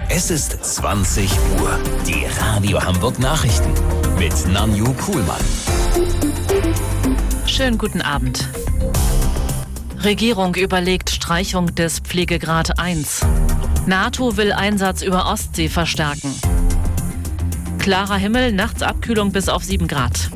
Es ist 20 Uhr. Die Radio Hamburg Nachrichten mit Nanju Kuhlmann. Schönen guten Abend. Regierung überlegt Streichung des Pflegegrad 1. NATO will Einsatz über Ostsee verstärken. Klarer Himmel, nachts Abkühlung bis auf 7 Grad.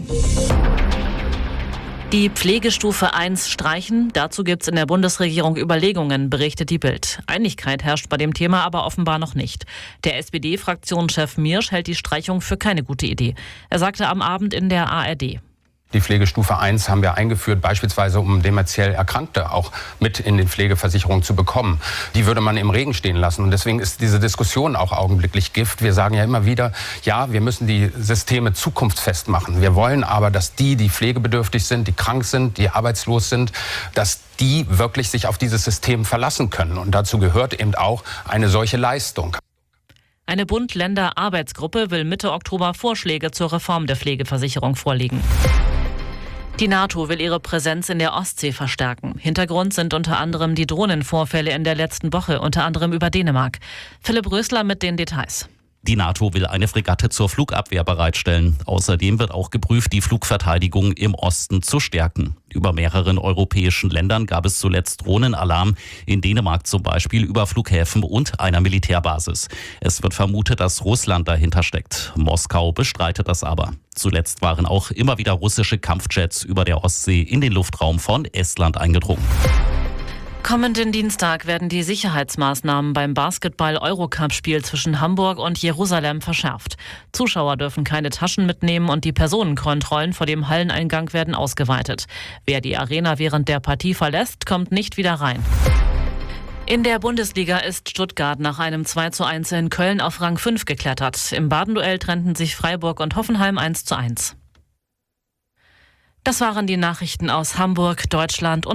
Die Pflegestufe 1 streichen, dazu gibt es in der Bundesregierung Überlegungen, berichtet die Bild. Einigkeit herrscht bei dem Thema aber offenbar noch nicht. Der SPD-Fraktionschef Miersch hält die Streichung für keine gute Idee. Er sagte am Abend in der ARD. Die Pflegestufe 1 haben wir eingeführt, beispielsweise um dementiell Erkrankte auch mit in die Pflegeversicherung zu bekommen. Die würde man im Regen stehen lassen. Und deswegen ist diese Diskussion auch augenblicklich Gift. Wir sagen ja immer wieder, ja, wir müssen die Systeme zukunftsfest machen. Wir wollen aber, dass die pflegebedürftig sind, die krank sind, die arbeitslos sind, dass die wirklich sich auf dieses System verlassen können. Und dazu gehört eben auch eine solche Leistung. Eine Bund-Länder-Arbeitsgruppe will Mitte Oktober Vorschläge zur Reform der Pflegeversicherung vorlegen. Die NATO will ihre Präsenz in der Ostsee verstärken. Hintergrund sind unter anderem die Drohnenvorfälle in der letzten Woche, unter anderem über Dänemark. Philipp Rösler mit den Details. Die NATO will eine Fregatte zur Flugabwehr bereitstellen. Außerdem wird auch geprüft, die Flugverteidigung im Osten zu stärken. Über mehreren europäischen Ländern gab es zuletzt Drohnenalarm. In Dänemark zum Beispiel über Flughäfen und einer Militärbasis. Es wird vermutet, dass Russland dahinter steckt. Moskau bestreitet das aber. Zuletzt waren auch immer wieder russische Kampfjets über der Ostsee in den Luftraum von Estland eingedrungen. Kommenden Dienstag werden die Sicherheitsmaßnahmen beim Basketball-Eurocup-Spiel zwischen Hamburg und Jerusalem verschärft. Zuschauer dürfen keine Taschen mitnehmen und die Personenkontrollen vor dem Halleneingang werden ausgeweitet. Wer die Arena während der Partie verlässt, kommt nicht wieder rein. In der Bundesliga ist Stuttgart nach einem 2:1 in Köln auf Rang 5 geklettert. Im Badenduell trennten sich Freiburg und Hoffenheim 1:1. Das waren die Nachrichten aus Hamburg, Deutschland und